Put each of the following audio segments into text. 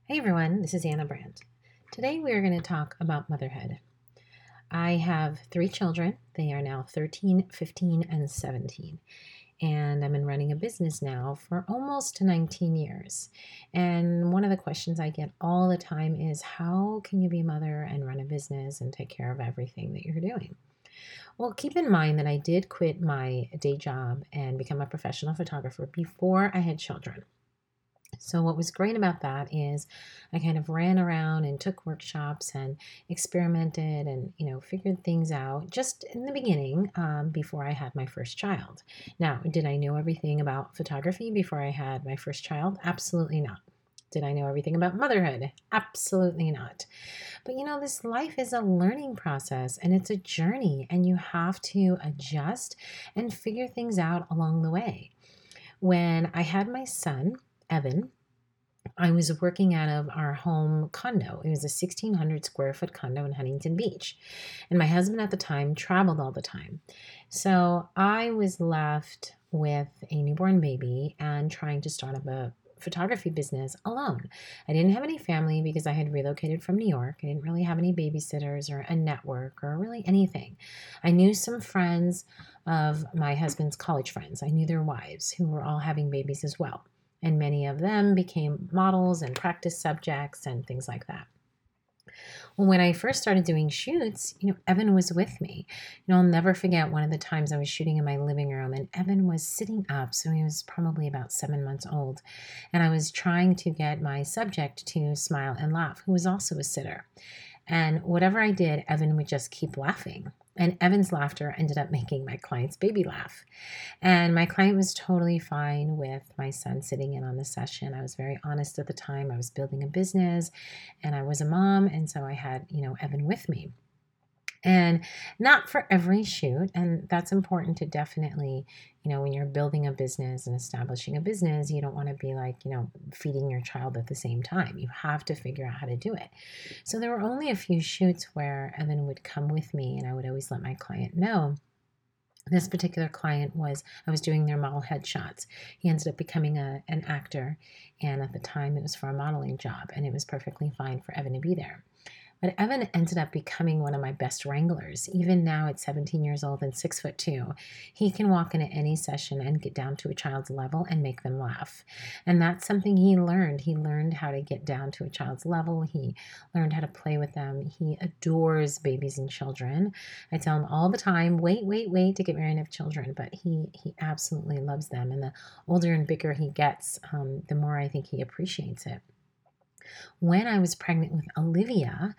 Hey everyone, this is Anna Brandt. Today we are going to talk about motherhood. I have three children. They are now 13, 15, and 17. And I've been running a business now for almost 19 years. And one of the questions I get all the time is how can you be a mother and run a business and take care of everything that you're doing? Well, keep in mind that I did quit my day job and become a professional photographer before I had children. So, what was great about that is I kind of ran around and took workshops and experimented and, figured things out just in the beginning before I had my first child. Now, did I know everything about photography before I had my first child? Absolutely not. Did I know everything about motherhood? Absolutely not. But this life is a learning process and it's a journey, and you have to adjust and figure things out along the way. When I had my son, Evan, I was working out of our home condo. It was a 1,600 square foot condo in Huntington Beach. And my husband at the time traveled all the time. So I was left with a newborn baby and trying to start up a photography business alone. I didn't have any family because I had relocated from New York. I didn't really have any babysitters or a network or really anything. I knew some friends of my husband's college friends. I knew their wives who were all having babies as well, and many of them became models and practice subjects and things like that. Well, when I first started doing shoots, Evan was with me. I'll never forget one of the times I was shooting in my living room and Evan was sitting up, so he was probably about 7 months old, and I was trying to get my subject to smile and laugh, who was also a sitter. And whatever I did, Evan would just keep laughing. And Evan's laughter ended up making my client's baby laugh. And my client was totally fine with my son sitting in on the session. I was very honest at the time. I was building a business and I was a mom. And so I had, Evan with me. And not for every shoot. And that's important to definitely, when you're building a business and establishing a business, you don't want to be like, feeding your child at the same time. You have to figure out how to do it. So there were only a few shoots where Evan would come with me and I would always let my client know. This particular client I was doing their model headshots. He ended up becoming an actor. And at the time, it was for a modeling job. And it was perfectly fine for Evan to be there. But Evan ended up becoming one of my best wranglers. Even now at 17 years old and 6'2", he can walk into any session and get down to a child's level and make them laugh. And that's something he learned. He learned how to get down to a child's level. He learned how to play with them. He adores babies and children. I tell him all the time, wait to get married and have children. But he absolutely loves them. And the older and bigger he gets, the more I think he appreciates it. When I was pregnant with Olivia,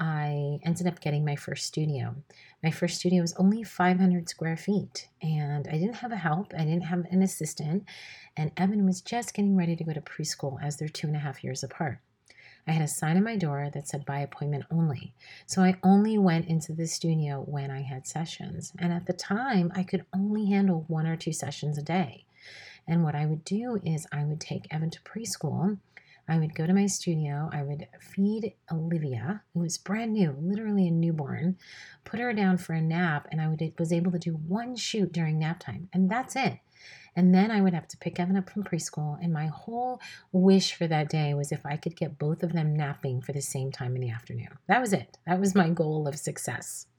I ended up getting my first studio. My first studio was only 500 square feet, and I didn't have a help. I didn't have an assistant, and Evan was just getting ready to go to preschool as they're 2.5 years apart. I had a sign on my door that said by appointment only. So I only went into the studio when I had sessions. And at the time, I could only handle 1 or 2 sessions a day. And what I would do is I would take Evan to preschool. I would go to my studio. I would feed Olivia, who was brand new, literally a newborn, put her down for a nap, and was able to do one shoot during nap time, and that's it. And then I would have to pick Evan up from preschool, and my whole wish for that day was if I could get both of them napping for the same time in the afternoon. That was it. That was my goal of success.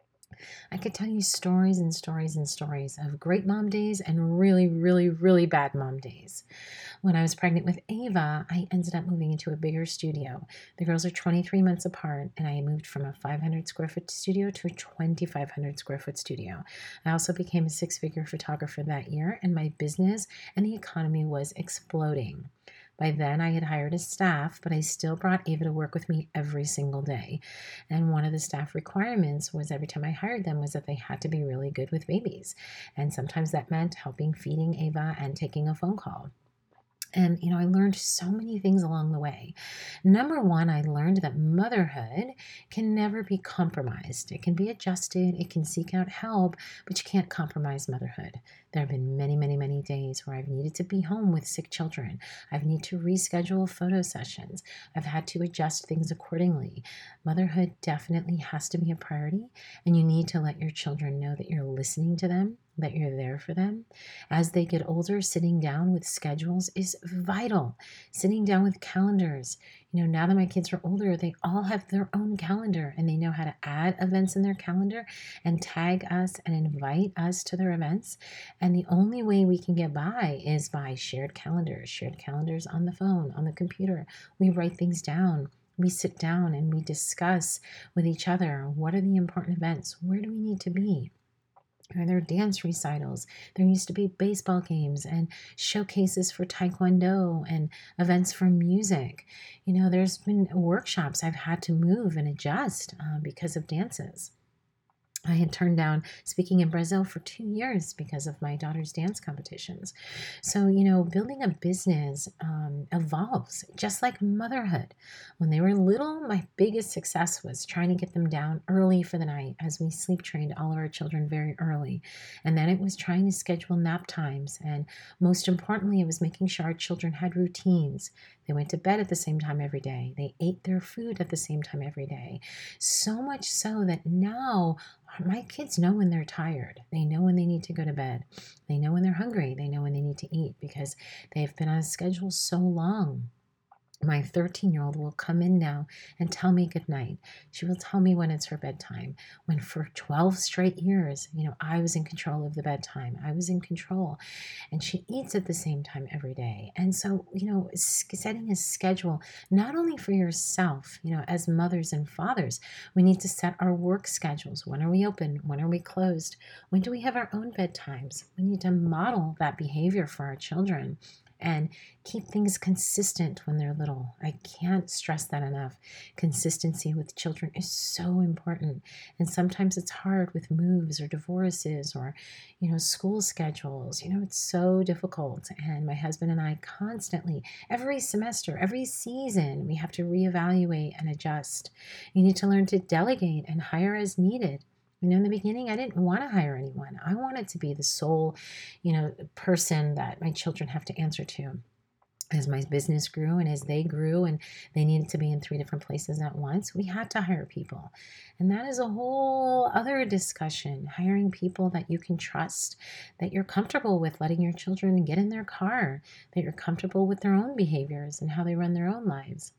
I could tell you stories and stories and stories of great mom days and really, really, really bad mom days. When I was pregnant with Ava, I ended up moving into a bigger studio. The girls are 23 months apart, and I moved from a 500 square foot studio to a 2,500 square foot studio. I also became a 6-figure photographer that year, and my business and the economy was exploding. By then, I had hired a staff, but I still brought Ava to work with me every single day. And one of the staff requirements was every time I hired them was that they had to be really good with babies. And sometimes that meant helping feeding Ava and taking a phone call. And, I learned so many things along the way. Number one, I learned that motherhood can never be compromised. It can be adjusted, it can seek out help, but you can't compromise motherhood. There have been many, many, many days where I've needed to be home with sick children. I've needed to reschedule photo sessions. I've had to adjust things accordingly. Motherhood definitely has to be a priority, and you need to let your children know that you're listening to them, that you're there for them. As they get older, sitting down with schedules is vital. Sitting down with calendars. Now that my kids are older, they all have their own calendar and they know how to add events in their calendar and tag us and invite us to their events. And the only way we can get by is by shared calendars on the phone, on the computer. We write things down. We sit down and we discuss with each other, what are the important events? Where do we need to be? Are there dance recitals? There used to be baseball games and showcases for taekwondo and events for music. There's been workshops I've had to move and adjust because of dances. I had turned down speaking in Brazil for 2 years because of my daughter's dance competitions. So, building a business evolves just like motherhood. When they were little, my biggest success was trying to get them down early for the night as we sleep trained all of our children very early. And then it was trying to schedule nap times. And most importantly, it was making sure our children had routines. They went to bed at the same time every day. They ate their food at the same time every day. So much so that now my kids know when they're tired. They know when they need to go to bed. They know when they're hungry. They know when they need to eat because they've been on a schedule so long. My 13-year-old will come in now and tell me goodnight. She will tell me when it's her bedtime. When for 12 straight years, I was in control of the bedtime. I was in control. And she eats at the same time every day. And so, setting a schedule, not only for yourself, as mothers and fathers, we need to set our work schedules. When are we open? When are we closed? When do we have our own bedtimes? We need to model that behavior for our children and keep things consistent when they're little. I can't stress that enough. Consistency with children is so important. And sometimes it's hard with moves or divorces or, school schedules. It's so difficult. And my husband and I constantly, every semester, every season, we have to reevaluate and adjust. You need to learn to delegate and hire as needed. In the beginning, I didn't want to hire anyone. I wanted to be the sole, person that my children have to answer to. As my business grew and as they grew and they needed to be in 3 different places at once, we had to hire people. And that is a whole other discussion, hiring people that you can trust, that you're comfortable with letting your children get in their car, that you're comfortable with their own behaviors and how they run their own lives.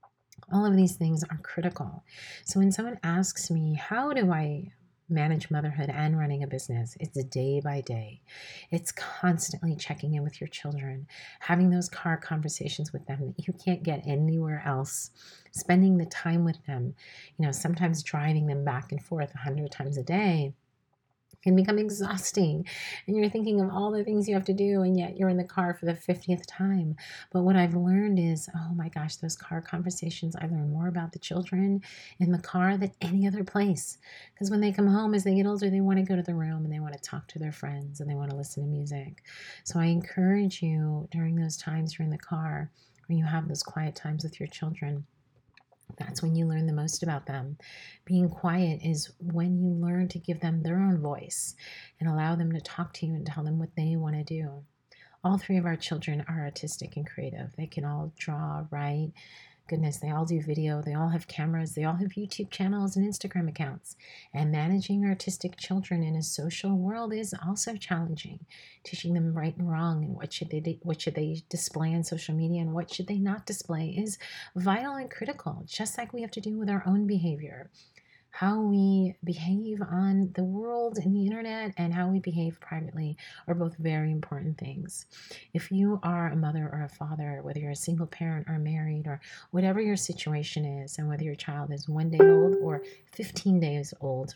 All of these things are critical. So when someone asks me, how do I manage motherhood and running a business? It's day by day. It's constantly checking in with your children, having those car conversations with them that you can't get anywhere else, spending the time with them, sometimes driving them back and forth 100 times a day can become exhausting. And you're thinking of all the things you have to do, and yet you're in the car for the 50th time. But what I've learned is, oh my gosh, those car conversations, I learn more about the children in the car than any other place. Because when they come home, as they get older, they want to go to the room and they want to talk to their friends and they want to listen to music. So I encourage you during those times you're in the car, or you have those quiet times with your children, that's when you learn the most about them. Being quiet is when you learn to give them their own voice and allow them to talk to you and tell them what they want to do. All 3 of our children are artistic and creative. They can all draw, write. Goodness, they all do video. They all have cameras. They all have YouTube channels and Instagram accounts. And managing artistic children in a social world is also challenging. Teaching them right and wrong and what should they display on social media and what should they not display is vital and critical, just like we have to do with our own behavior. How we behave on the world and the internet and how we behave privately are both very important things. If you are a mother or a father, whether you're a single parent or married or whatever your situation is, and whether your child is 1 day old or 15 days old,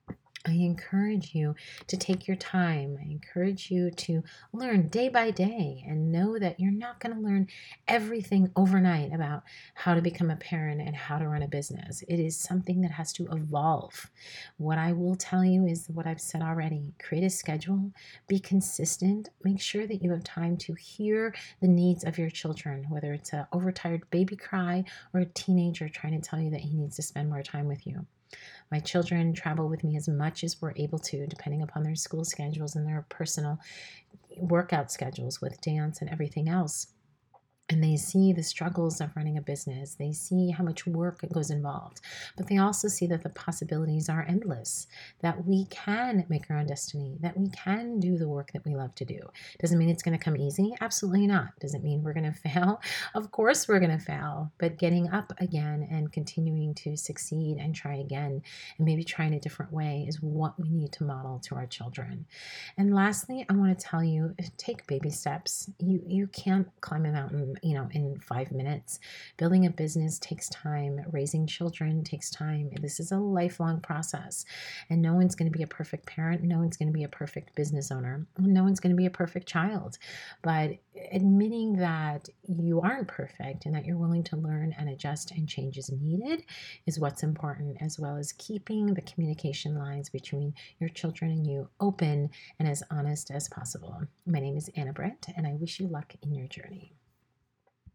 I encourage you to take your time. I encourage you to learn day by day and know that you're not going to learn everything overnight about how to become a parent and how to run a business. It is something that has to evolve. What I will tell you is what I've said already. Create a schedule, be consistent, make sure that you have time to hear the needs of your children, whether it's an overtired baby cry or a teenager trying to tell you that he needs to spend more time with you. My children travel with me as much as we're able to, depending upon their school schedules and their personal workout schedules with dance and everything else. and they see the struggles of running a business. They see how much work goes involved, but they also see that the possibilities are endless, that we can make our own destiny, that we can do the work that we love to do. Doesn't mean it's going to come easy. Absolutely not. Doesn't mean we're going to fail. Of course, we're going to fail, but getting up again and continuing to succeed and try again, and maybe try in a different way, is what we need to model to our children. And lastly, I want to tell you, take baby steps. You can't climb a mountain, in 5 minutes. Building a business takes time. Raising children takes time. This is a lifelong process. And no one's going to be a perfect parent. No one's going to be a perfect business owner. No one's going to be a perfect child. But admitting that you aren't perfect and that you're willing to learn and adjust and change as needed is what's important, as well as keeping the communication lines between your children and you open and as honest as possible. My name is Anna Brandt, and I wish you luck in your journey.